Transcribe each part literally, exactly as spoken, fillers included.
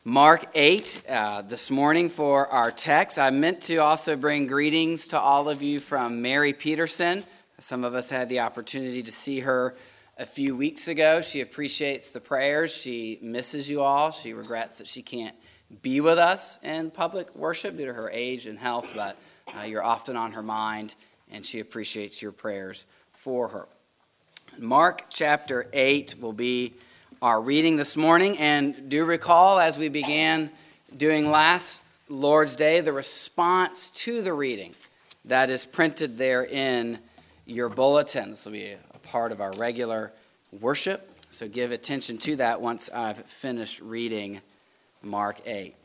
Mark eight uh, this morning for our text. I meant to also bring greetings to all of you from Mary Peterson. Some of us had the opportunity to see her a few weeks ago. She appreciates the prayers. She misses you all. She regrets that she can't be with us in public worship due to her age and health, but uh, you're often on her mind, and she appreciates your prayers for her. Mark chapter eight will be our reading this morning, and do recall as we began doing last Lord's Day, the response to the reading that is printed there in your bulletin. This will be a part of our regular worship, so give attention to that once I've finished reading Mark eight.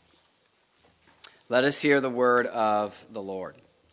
Let us hear the word of the Lord.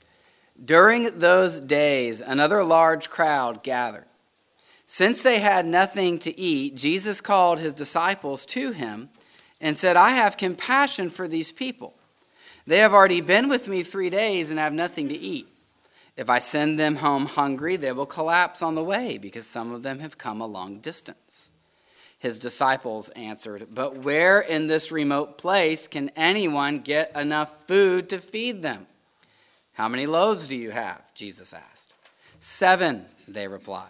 During those days, another large crowd gathered. Since they had nothing to eat, Jesus called his disciples to him and said, "I have compassion for these people. They have already been with me three days and have nothing to eat. If I send them home hungry, they will collapse on the way because some of them have come a long distance." His disciples answered, "But where in this remote place can anyone get enough food to feed them?" "How many loaves do you have?" Jesus asked. "Seven," they replied.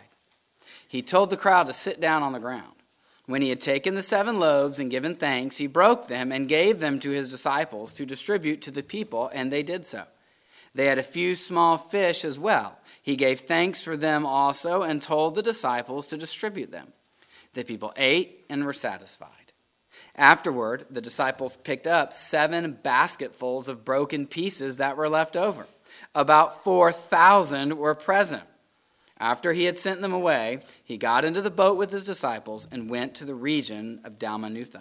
He told the crowd to sit down on the ground. When he had taken the seven loaves and given thanks, he broke them and gave them to his disciples to distribute to the people, and they did so. They had a few small fish as well. He gave thanks for them also and told the disciples to distribute them. The people ate and were satisfied. Afterward, the disciples picked up seven basketfuls of broken pieces that were left over. About four thousand were present. After he had sent them away, he got into the boat with his disciples and went to the region of Dalmanutha.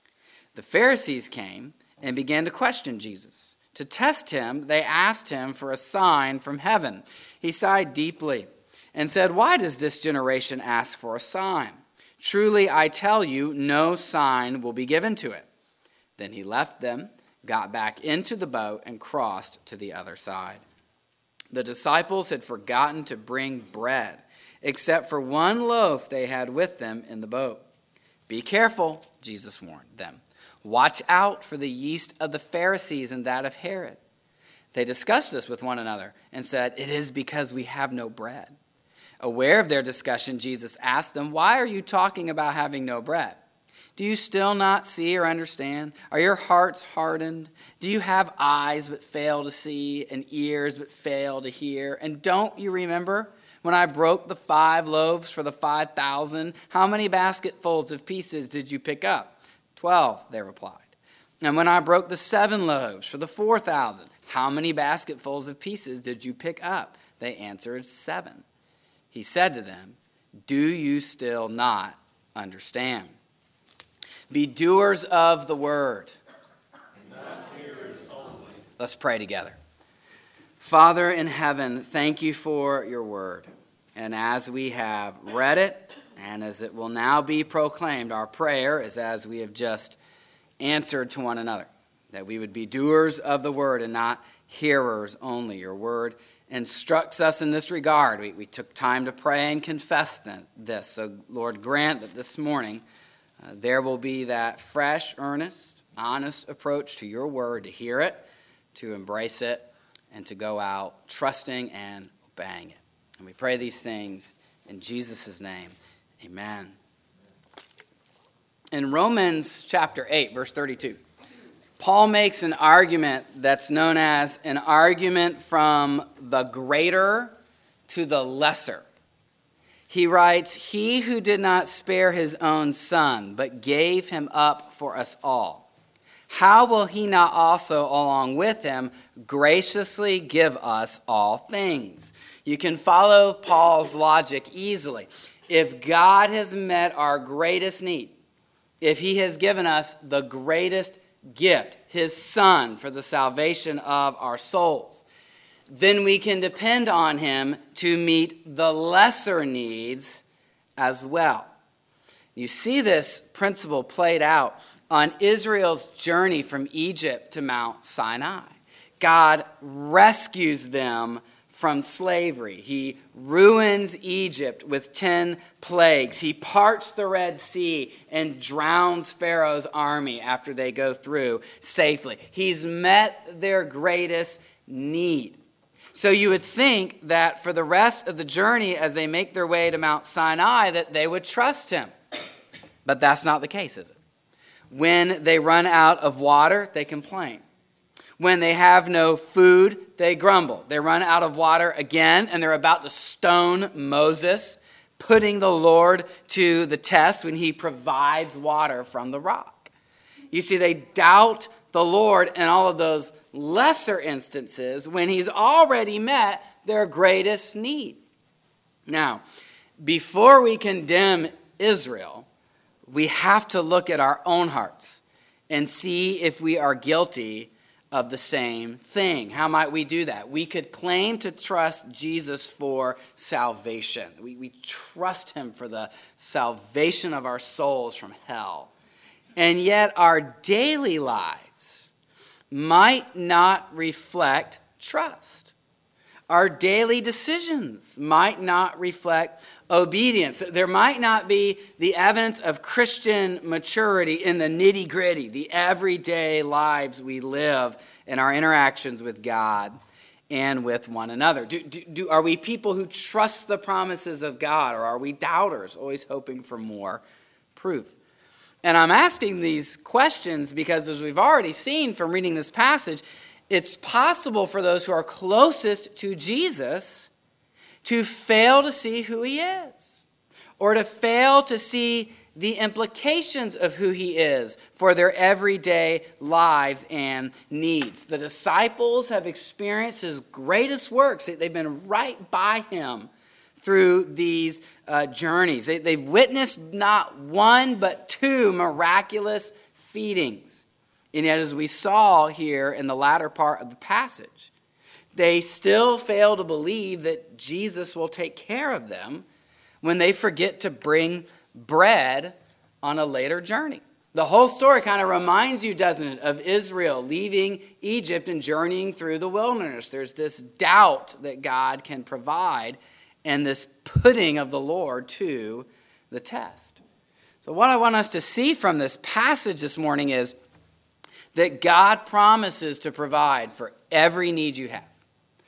The Pharisees came and began to question Jesus. To test him, they asked him for a sign from heaven. He sighed deeply and said, "Why does this generation ask for a sign? Truly, I tell you, no sign will be given to it." Then he left them, got back into the boat, and crossed to the other side. The disciples had forgotten to bring bread, except for one loaf they had with them in the boat. "Be careful," Jesus warned them. "Watch out for the yeast of the Pharisees and that of Herod." They discussed this with one another and said, "It is because we have no bread." Aware of their discussion, Jesus asked them, "Why are you talking about having no bread? Do you still not see or understand? Are your hearts hardened? Do you have eyes but fail to see and ears but fail to hear? And don't you remember when I broke the five loaves for the five thousand? How many basketfuls of pieces did you pick up?" Twelve, they replied. "And when I broke the seven loaves for the four thousand, how many basketfuls of pieces did you pick up?" They answered, "Seven." He said to them, "Do you still not understand? Be doers of the word, not hearers only." Let's pray together. Father in heaven, thank you for your word. And as we have read it, and as it will now be proclaimed, our prayer is as we have just answered to one another, that we would be doers of the word and not hearers only. Your word instructs us in this regard. We, we took time to pray and confess this. So, Lord, grant that this morning Uh, there will be that fresh, earnest, honest approach to your word, to hear it, to embrace it, and to go out trusting and obeying it. And we pray these things in Jesus' name. Amen. In Romans chapter eight, verse thirty-two, Paul makes an argument that's known as an argument from the greater to the lesser. He writes, "He who did not spare his own son, but gave him up for us all, how will he not also, along with him, graciously give us all things?" You can follow Paul's logic easily. If God has met our greatest need, if he has given us the greatest gift, his son, for the salvation of our souls, then we can depend on him to meet the lesser needs as well. You see this principle played out on Israel's journey from Egypt to Mount Sinai. God rescues them from slavery. He ruins Egypt with ten plagues. He parts the Red Sea and drowns Pharaoh's army after they go through safely. He's met their greatest need. So you would think that for the rest of the journey as they make their way to Mount Sinai that they would trust him. But that's not the case, is it? When they run out of water, they complain. When they have no food, they grumble. They run out of water again, and they're about to stone Moses, putting the Lord to the test when he provides water from the rock. You see, they doubt the Lord in all of those lesser instances when he's already met their greatest need. Now, before we condemn Israel, we have to look at our own hearts and see if we are guilty of the same thing. How might we do that? We could claim to trust Jesus for salvation. We, we trust him for the salvation of our souls from hell. And yet our daily lives might not reflect trust. Our daily decisions might not reflect obedience. There might not be the evidence of Christian maturity in the nitty-gritty, the everyday lives we live in our interactions with God and with one another. Do, do, do, are we people who trust the promises of God, or are we doubters, always hoping for more proof? And I'm asking these questions because, as we've already seen from reading this passage, it's possible for those who are closest to Jesus to fail to see who he is, or to fail to see the implications of who he is for their everyday lives and needs. The disciples have experienced his greatest works. They've been right by him through these uh, journeys. They, they've witnessed not one but two miraculous feedings. And yet, as we saw here in the latter part of the passage, they still fail to believe that Jesus will take care of them when they forget to bring bread on a later journey. The whole story kind of reminds you, doesn't it, of Israel leaving Egypt and journeying through the wilderness. There's this doubt that God can provide and this putting of the Lord to the test. So what I want us to see from this passage this morning is that God promises to provide for every need you have.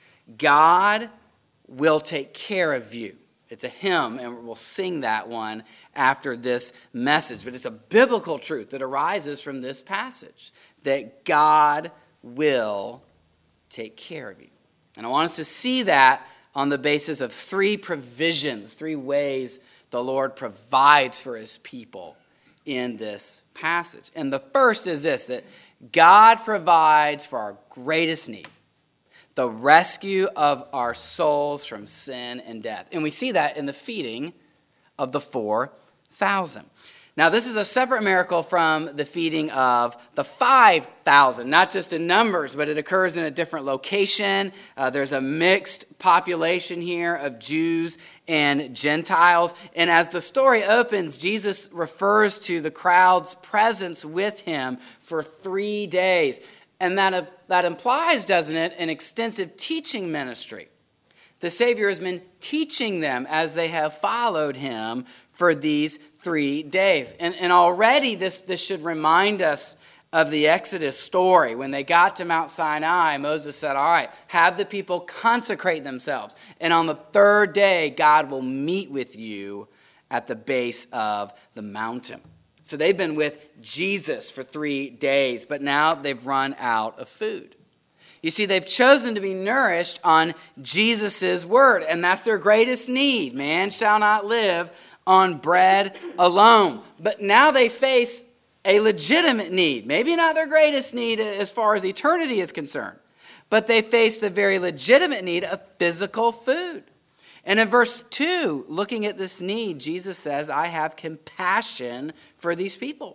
God will take care of you. It's a hymn, and we'll sing that one after this message. But it's a biblical truth that arises from this passage, that God will take care of you. And I want us to see that on the basis of three provisions, three ways the Lord provides for his people in this passage. And the first is this, that God provides for our greatest need, the rescue of our souls from sin and death. And we see that in the feeding of the four thousand. Now, this is a separate miracle from the feeding of the five thousand, not just in numbers, but it occurs in a different location. Uh, there's a mixed population here of Jews and Gentiles. And as the story opens, Jesus refers to the crowd's presence with him for three days. And that, uh, that implies, doesn't it, an extensive teaching ministry. The Savior has been teaching them as they have followed him for these three days. And, and already this, this should remind us of the Exodus story. When they got to Mount Sinai, Moses said, all right, have the people consecrate themselves. And on the third day, God will meet with you at the base of the mountain. So they've been with Jesus for three days, but now they've run out of food. You see, they've chosen to be nourished on Jesus' word, and that's their greatest need. Man shall not live on bread alone. But now they face a legitimate need. Maybe not their greatest need as far as eternity is concerned, but they face the very legitimate need of physical food. And in verse two, looking at this need, Jesus says, I have compassion for these people.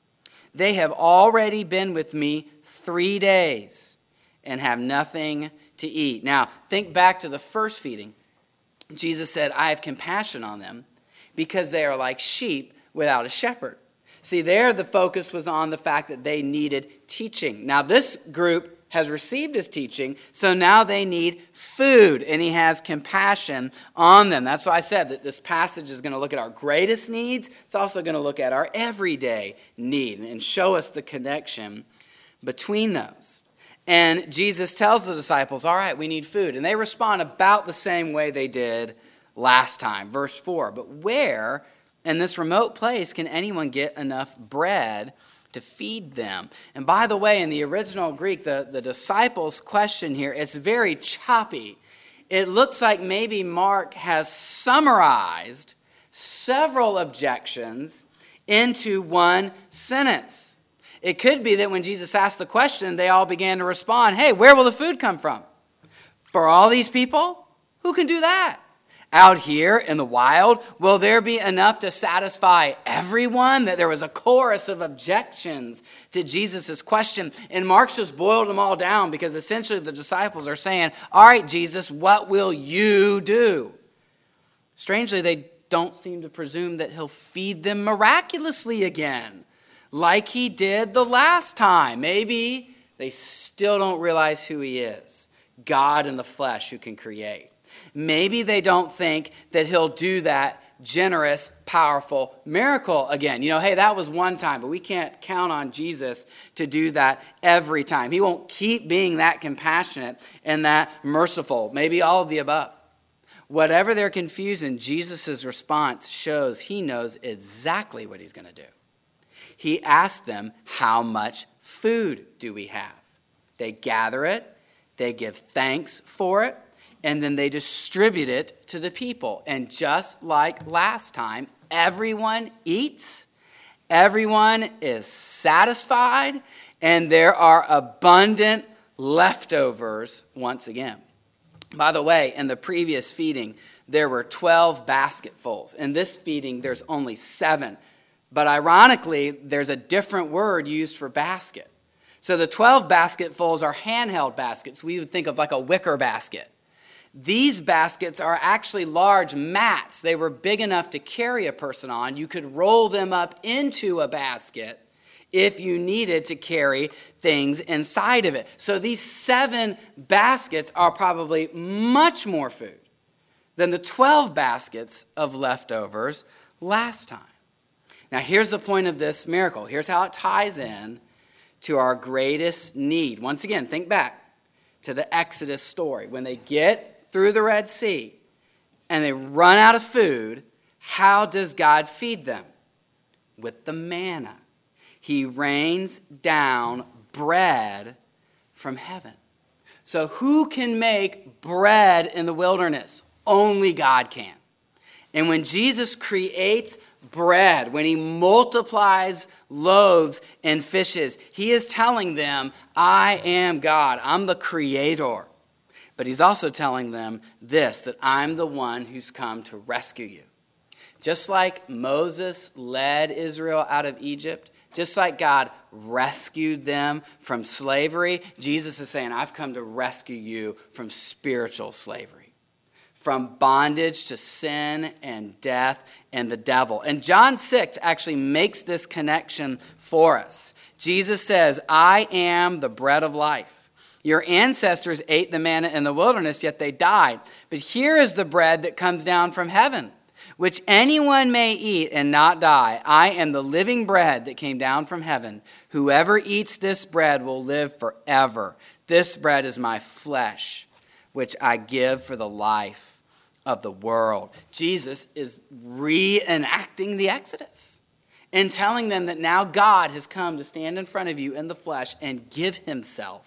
They have already been with me three days and have nothing to eat. Now, think back to the first feeding. Jesus said, I have compassion on them because they are like sheep without a shepherd. See, there the focus was on the fact that they needed teaching. Now, this group has received his teaching, so now they need food, and he has compassion on them. That's why I said that this passage is going to look at our greatest needs. It's also going to look at our everyday need and show us the connection between those. And Jesus tells the disciples, all right, we need food. And they respond about the same way they did last time. Verse four, but where in this remote place can anyone get enough bread to feed them? And by the way, in the original Greek, the, the disciples' question here, it's very choppy. It looks like maybe Mark has summarized several objections into one sentence. It could be that when Jesus asked the question, they all began to respond, hey, where will the food come from? For all these people? Who can do that? Out here in the wild, will there be enough to satisfy everyone? That there was a chorus of objections to Jesus' question. And Mark's just boiled them all down because essentially the disciples are saying, all right, Jesus, what will you do? Strangely, they don't seem to presume that he'll feed them miraculously again, like he did the last time. Maybe they still don't realize who he is, God in the flesh who can create. Maybe they don't think that he'll do that generous, powerful miracle again. You know, hey, that was one time, but we can't count on Jesus to do that every time. He won't keep being that compassionate and that merciful. Maybe all of the above. Whatever their confusion, Jesus' response shows he knows exactly what he's going to do. He asked them, how much food do we have? They gather it, they give thanks for it, and then they distribute it to the people. And just like last time, everyone eats, everyone is satisfied, and there are abundant leftovers once again. By the way, in the previous feeding, there were twelve basketfuls. In this feeding, there's only seven. But ironically, there's a different word used for basket. So the twelve basketfuls are handheld baskets. We would think of like a wicker basket. These baskets are actually large mats. They were big enough to carry a person on. You could roll them up into a basket if you needed to carry things inside of it. So these seven baskets are probably much more food than the twelve baskets of leftovers last time. Now here's the point of this miracle. Here's how it ties in to our greatest need. Once again, think back to the Exodus story. When they get through the Red Sea and they run out of food, how does God feed them? With the manna. He rains down bread from heaven. So who can make bread in the wilderness? Only God can. And when Jesus creates bread, when he multiplies loaves and fishes, he is telling them, I am God. I'm the creator. But he's also telling them this, that I'm the one who's come to rescue you. Just like Moses led Israel out of Egypt, just like God rescued them from slavery, Jesus is saying, I've come to rescue you from spiritual slavery, from bondage to sin and death and the devil. And John six actually makes this connection for us. Jesus says, I am the bread of life. Your ancestors ate the manna in the wilderness, yet they died. But here is the bread that comes down from heaven, which anyone may eat and not die. I am the living bread that came down from heaven. Whoever eats this bread will live forever. This bread is my flesh, which I give for the life of the world. Jesus is reenacting the Exodus and telling them that now God has come to stand in front of you in the flesh and give himself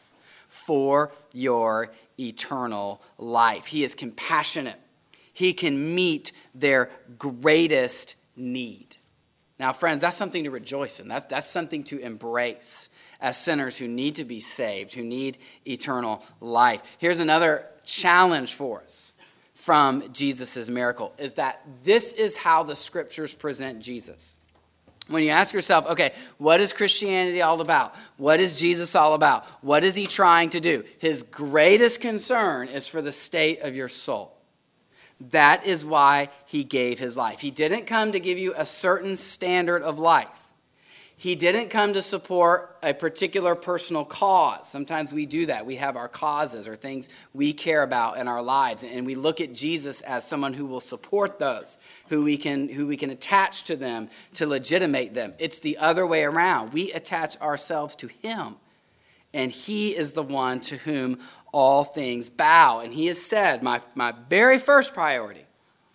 for your eternal life. He is compassionate. He can meet their greatest need. Now, friends, that's something to rejoice in. That's, that's something to embrace as sinners who need to be saved, who need eternal life. Here's another challenge for us from Jesus' miracle, is that this is how the scriptures present Jesus. When you ask yourself, okay, what is Christianity all about? What is Jesus all about? What is he trying to do? His greatest concern is for the state of your soul. That is why he gave his life. He didn't come to give you a certain standard of life. He didn't come to support a particular personal cause. Sometimes we do that. We have our causes or things we care about in our lives, and we look at Jesus as someone who will support those, who we can who we can attach to them to legitimate them. It's the other way around. We attach ourselves to him, and he is the one to whom all things bow. And he has said, my, my very first priority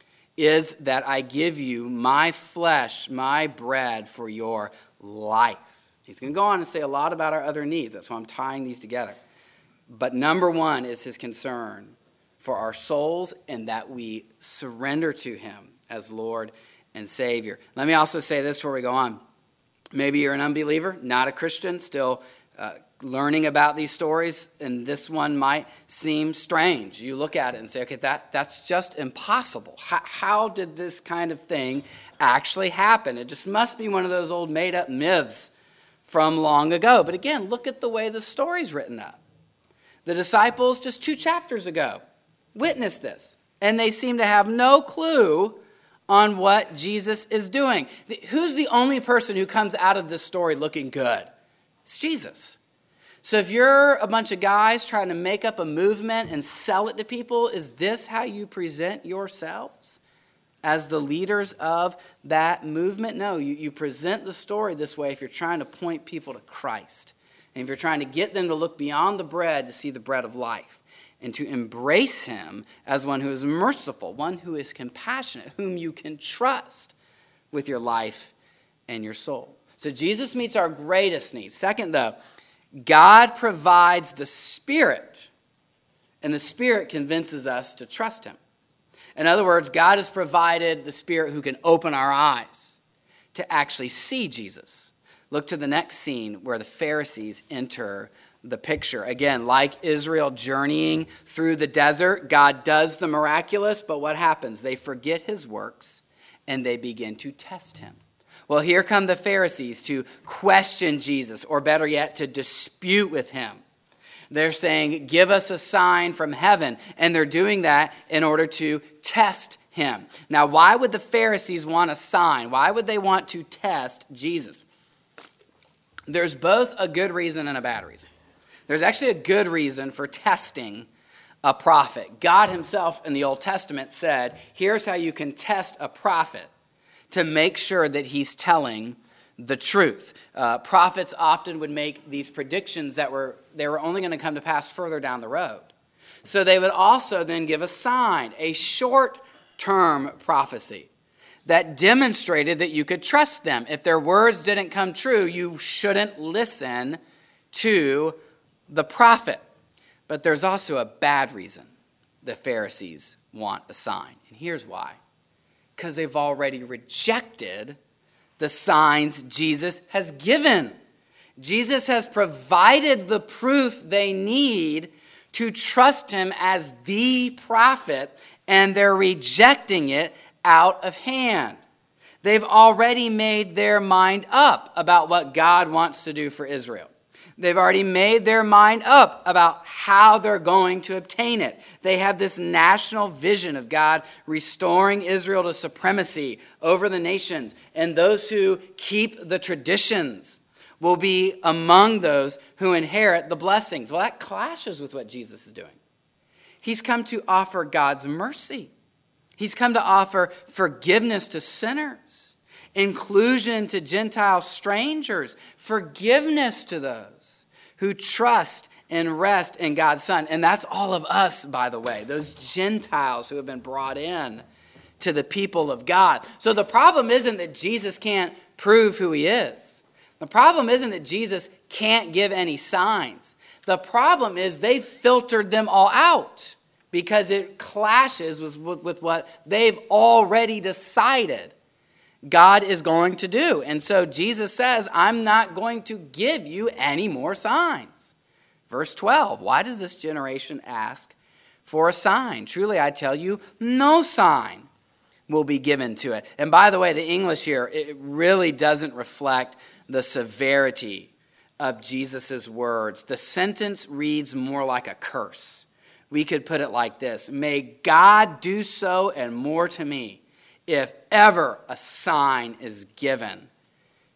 is that I give you my flesh, my bread for your life. He's going to go on and say a lot about our other needs. That's why I'm tying these together. But number one is his concern for our souls and that we surrender to him as Lord and Savior. Let me also say this before we go on. Maybe you're an unbeliever, not a Christian, still uh, learning about these stories, and this one might seem strange. You look at it and say, okay, that, that's just impossible. How, how did this kind of thing actually happen? It just must be one of those old made-up myths from long ago. But again, look at the way the story's written up. The disciples, just two chapters ago, witnessed this, and they seem to have no clue on what Jesus is doing. Who's the only person who comes out of this story looking good? It's Jesus. So if you're a bunch of guys trying to make up a movement and sell it to people, is this how you present yourselves as the leaders of that movement? No, you, you present the story this way if you're trying to point people to Christ. And if you're trying to get them to look beyond the bread to see the bread of life and to embrace him as one who is merciful, one who is compassionate, whom you can trust with your life and your soul. So Jesus meets our greatest needs. Second, though, God provides the Spirit, and the Spirit convinces us to trust him. In other words, God has provided the Spirit who can open our eyes to actually see Jesus. Look to the next scene where the Pharisees enter the picture. Again, like Israel journeying through the desert, God does the miraculous, but what happens? They forget his works and they begin to test him. Well, here come the Pharisees to question Jesus, or better yet, to dispute with him. They're saying, give us a sign from heaven. And they're doing that in order to test him. Now, why would the Pharisees want a sign? Why would they want to test Jesus? There's both a good reason and a bad reason. There's actually a good reason for testing a prophet. God himself in the Old Testament said, here's how you can test a prophet to make sure that he's telling the truth. Uh, prophets often would make these predictions that were they were only going to come to pass further down the road. So they would also then give a sign, a short-term prophecy that demonstrated that you could trust them. If their words didn't come true, you shouldn't listen to the prophet. But there's also a bad reason the Pharisees want a sign. And here's why. Because they've already rejected the signs Jesus has given. Jesus has provided the proof they need to trust him as the prophet, and they're rejecting it out of hand. They've already made their mind up about what God wants to do for Israel. They've already made their mind up about how they're going to obtain it. They have this national vision of God restoring Israel to supremacy over the nations. And those who keep the traditions will be among those who inherit the blessings. Well, that clashes with what Jesus is doing. He's come to offer God's mercy. He's come to offer forgiveness to sinners, inclusion to Gentile strangers, forgiveness to those who trust and rest in God's Son. And that's all of us, by the way, those Gentiles who have been brought in to the people of God. So the problem isn't that Jesus can't prove who he is. The problem isn't that Jesus can't give any signs. The problem is they've filtered them all out because it clashes with, with, with what they've already decided God is going to do. And so Jesus says, I'm not going to give you any more signs. Verse twelve, why does this generation ask for a sign? Truly, I tell you, no sign will be given to it. And by the way, the English here, it really doesn't reflect the severity of Jesus' words. The sentence reads more like a curse. We could put it like this: may God do so and more to me if ever a sign is given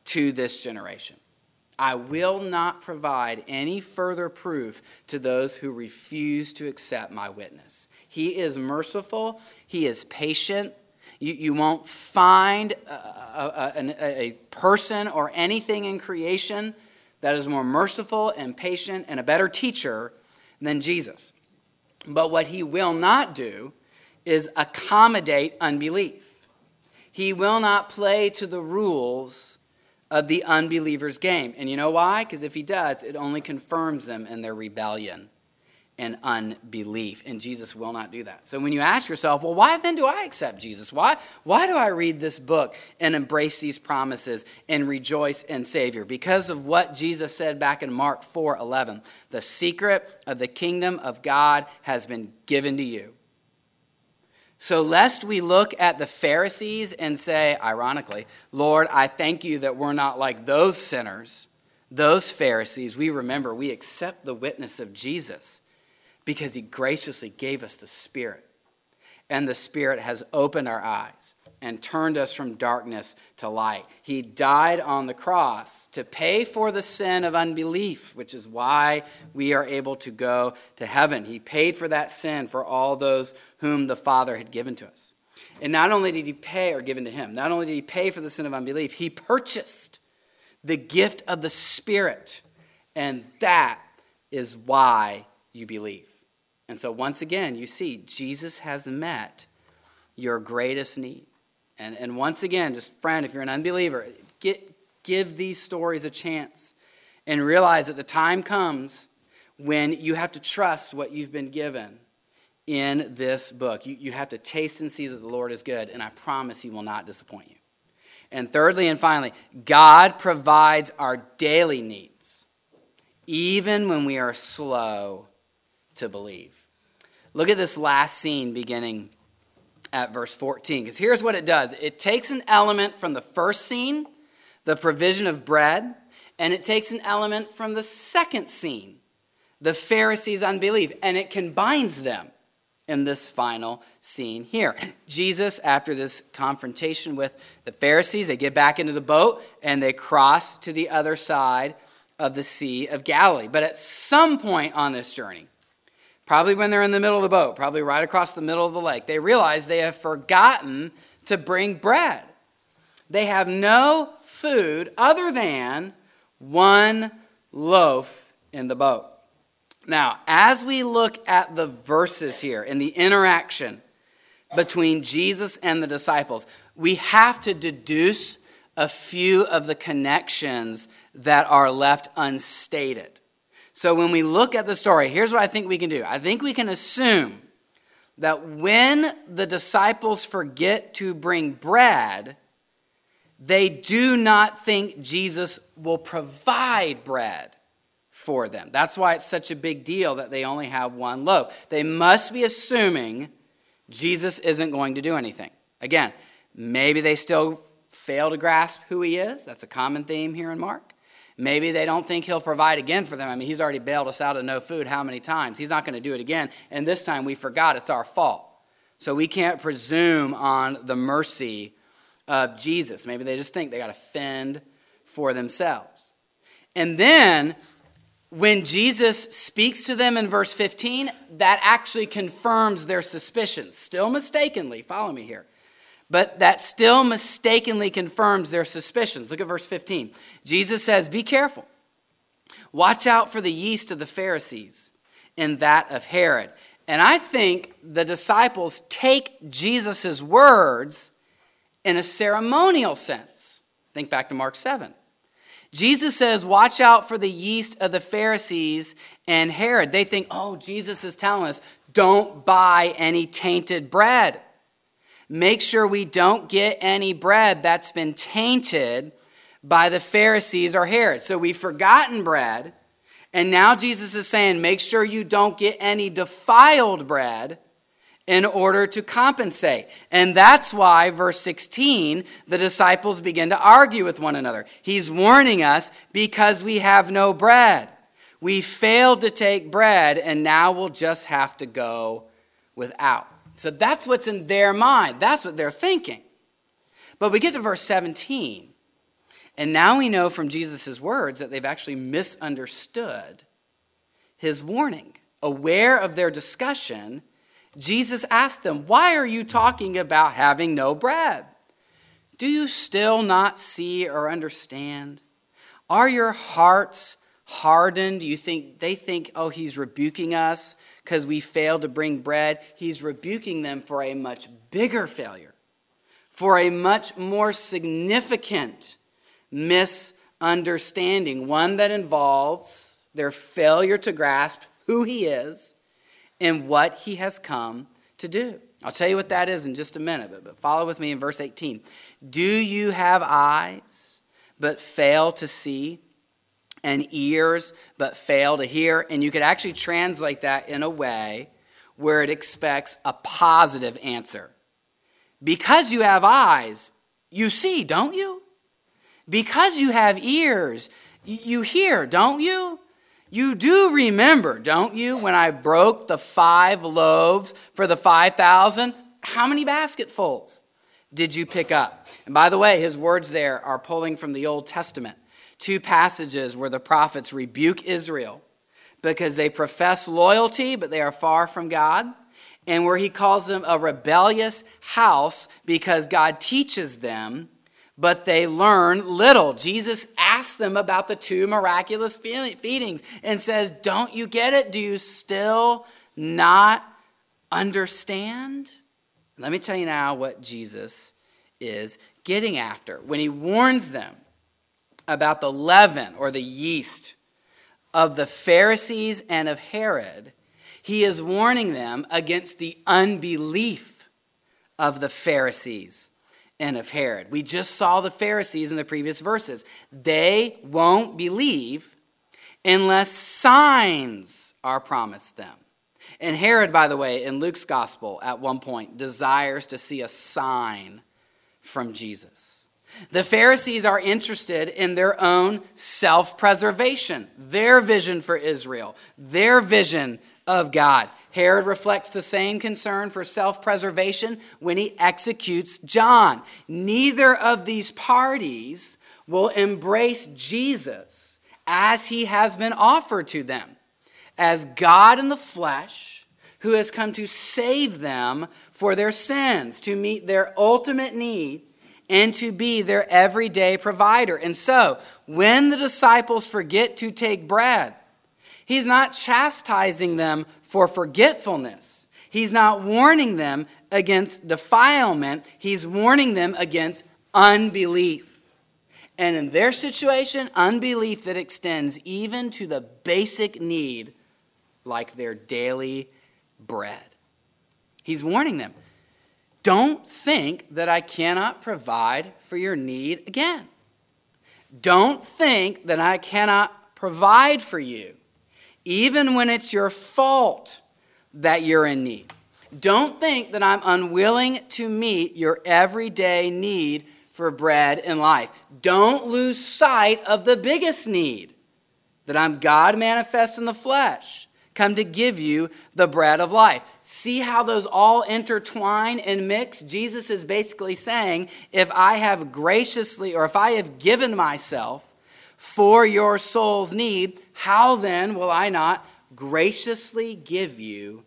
to this generation. I will not provide any further proof to those who refuse to accept my witness. He is merciful. He is patient. You, you won't find a, a, a, a person or anything in creation that is more merciful and patient and a better teacher than Jesus. But what he will not do is accommodate unbelief. He will not play to the rules of the unbeliever's game. And you know why? Because if he does, it only confirms them in their rebellion and unbelief. And Jesus will not do that. So when you ask yourself, well, why then do I accept Jesus? Why, why do I read this book and embrace these promises and rejoice in Savior? Because of what Jesus said back in Mark four eleven. The secret of the kingdom of God has been given to you. So lest we look at the Pharisees and say, ironically, Lord, I thank you that we're not like those sinners, those Pharisees. We remember we accept the witness of Jesus because he graciously gave us the Spirit. And the Spirit has opened our eyes and turned us from darkness to light. He died on the cross to pay for the sin of unbelief, which is why we are able to go to heaven. He paid for that sin for all those whom the Father had given to us. And not only did he pay, or given to him, not only did he pay for the sin of unbelief, he purchased the gift of the Spirit. And that is why you believe. And so once again, you see, Jesus has met your greatest need. And, and once again, just friend, if you're an unbeliever, get, give these stories a chance and realize that the time comes when you have to trust what you've been given in this book. You, you have to taste and see that the Lord is good, and I promise he will not disappoint you. And thirdly and finally, God provides our daily needs, even when we are slow to believe. Look at this last scene beginning at verse fourteen, because here's what it does. It takes an element from the first scene, the provision of bread, and it takes an element from the second scene, the Pharisees' unbelief, and it combines them in this final scene here. Jesus, after this confrontation with the Pharisees, they get back into the boat and they cross to the other side of the Sea of Galilee. But at some point on this journey, probably when they're in the middle of the boat, probably right across the middle of the lake, they realize they have forgotten to bring bread. They have no food other than one loaf in the boat. Now, as we look at the verses here and the interaction between Jesus and the disciples, we have to deduce a few of the connections that are left unstated. So when we look at the story, here's what I think we can do. I think we can assume that when the disciples forget to bring bread, they do not think Jesus will provide bread for them. That's why it's such a big deal that they only have one loaf. They must be assuming Jesus isn't going to do anything. Again, maybe they still fail to grasp who he is. That's a common theme here in Mark. Maybe they don't think he'll provide again for them. I mean, he's already bailed us out of no food how many times? He's not going to do it again. And this time we forgot it's our fault. So we can't presume on the mercy of Jesus. Maybe they just think they got to fend for themselves. And then when Jesus speaks to them in verse fifteen, that actually confirms their suspicions. Still mistakenly, follow me here. But that still mistakenly confirms their suspicions. Look at verse fifteen. Jesus says, be careful. Watch out for the yeast of the Pharisees and that of Herod. And I think the disciples take Jesus' words in a ceremonial sense. Think back to Mark seven. Jesus says, watch out for the yeast of the Pharisees and Herod. They think, oh, Jesus is telling us, don't buy any tainted bread. Make sure we don't get any bread that's been tainted by the Pharisees or Herod. So we've forgotten bread, and now Jesus is saying, make sure you don't get any defiled bread in order to compensate. And that's why, verse sixteen, the disciples begin to argue with one another. He's warning us because we have no bread. We failed to take bread, and now we'll just have to go without. So that's what's in their mind. That's what they're thinking. But we get to verse seventeen, And now we know from Jesus' words that they've actually misunderstood his warning. Aware of their discussion, Jesus asked them, "Why are you talking about having no bread? Do you still not see or understand? Are your hearts hardened?" You think they think, oh, he's rebuking us because we failed to bring bread. He's rebuking them for a much bigger failure, for a much more significant misunderstanding, one that involves their failure to grasp who he is and what he has come to do. I'll tell you what that is in just a minute, but, but follow with me in verse eighteen. Do you have eyes but fail to see, and ears but fail to hear? And you could actually translate that in a way where it expects a positive answer. Because you have eyes, you see, don't you? Because you have ears, you hear, don't you? You do remember, don't you, when I broke the five loaves for the five thousand? How many basketfuls did you pick up? And by the way, his words there are pulling from the Old Testament. Two passages where the prophets rebuke Israel because they profess loyalty, but they are far from God. And where he calls them a rebellious house because God teaches them, but they learn little. Jesus asks them about the two miraculous feedings and says, don't you get it? Do you still not understand? Let me tell you now what Jesus is getting after. When he warns them about the leaven or the yeast of the Pharisees and of Herod, he is warning them against the unbelief of the Pharisees and of Herod. We just saw the Pharisees in the previous verses. They won't believe unless signs are promised them. And Herod, by the way, in Luke's gospel at one point desires to see a sign from Jesus. The Pharisees are interested in their own self-preservation, their vision for Israel, their vision of God. Herod reflects the same concern for self-preservation when he executes John. Neither of these parties will embrace Jesus as he has been offered to them, as God in the flesh who has come to save them for their sins, to meet their ultimate need, and to be their everyday provider. And so, when the disciples forget to take bread, he's not chastising them for forgetfulness. He's not warning them against defilement. He's warning them against unbelief. And in their situation, unbelief that extends even to the basic need, like their daily bread. He's warning them, don't think that I cannot provide for your need again. Don't think that I cannot provide for you, even when it's your fault that you're in need. Don't think that I'm unwilling to meet your everyday need for bread and life. Don't lose sight of the biggest need, that I'm God manifest in the flesh, come to give you the bread of life. See how those all intertwine and mix? Jesus is basically saying, if I have graciously, or if I have given myself for your soul's need, how then will I not graciously give you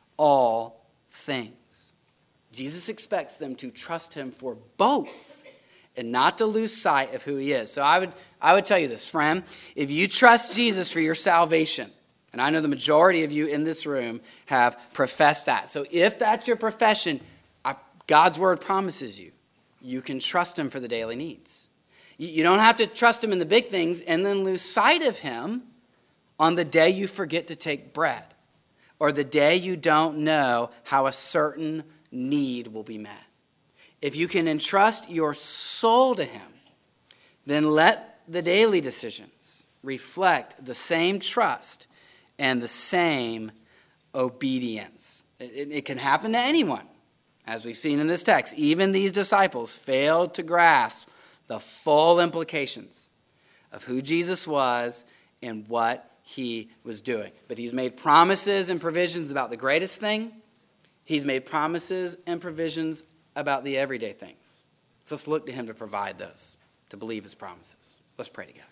all things? Jesus expects them to trust him for both and not to lose sight of who he is. So I would, I would tell you this, friend. If you trust Jesus for your salvation, and I know the majority of you in this room have professed that. So if that's your profession, God's word promises you, you can trust him for the daily needs. You don't have to trust him in the big things and then lose sight of him on the day you forget to take bread or the day you don't know how a certain need will be met. If you can entrust your soul to him, then let the daily decisions reflect the same trust and the same obedience. It, it can happen to anyone, as we've seen in this text. Even these disciples failed to grasp the full implications of who Jesus was and what he was doing. But he's made promises and provisions about the greatest thing. He's made promises and provisions about the everyday things. So let's look to him to provide those. to believe his promises. Let's pray together.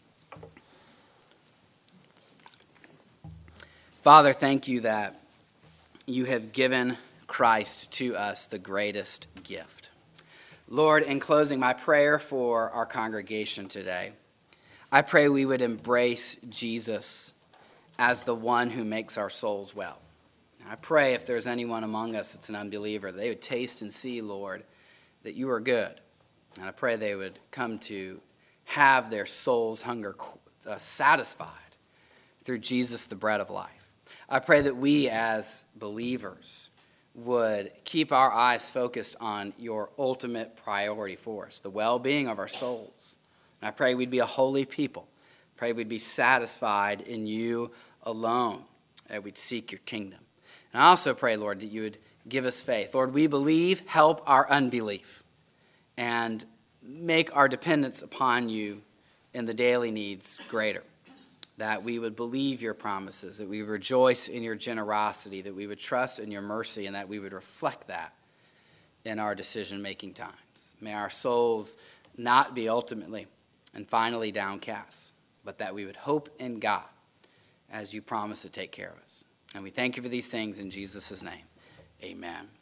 Father, thank you that you have given Christ to us, the greatest gift. Lord, in closing, my prayer for our congregation today, I pray we would embrace Jesus as the one who makes our souls well. I pray if there's anyone among us that's an unbeliever, they would taste and see, Lord, that you are good. And I pray they would come to have their soul's hunger uh, satisfied through Jesus, the bread of life. I pray that we as believers would keep our eyes focused on your ultimate priority for us, the well-being of our souls. And I pray we'd be a holy people. I pray we'd be satisfied in you alone, that we'd seek your kingdom. And I also pray, Lord, that you would give us faith. Lord, we believe, help our unbelief, and make our dependence upon you in the daily needs greater. That we would believe your promises, that we would rejoice in your generosity, that we would trust in your mercy, and that we would reflect that in our decision-making times. May our souls not be ultimately and finally downcast, but that we would hope in God as you promise to take care of us. And we thank you for these things in Jesus' name. Amen.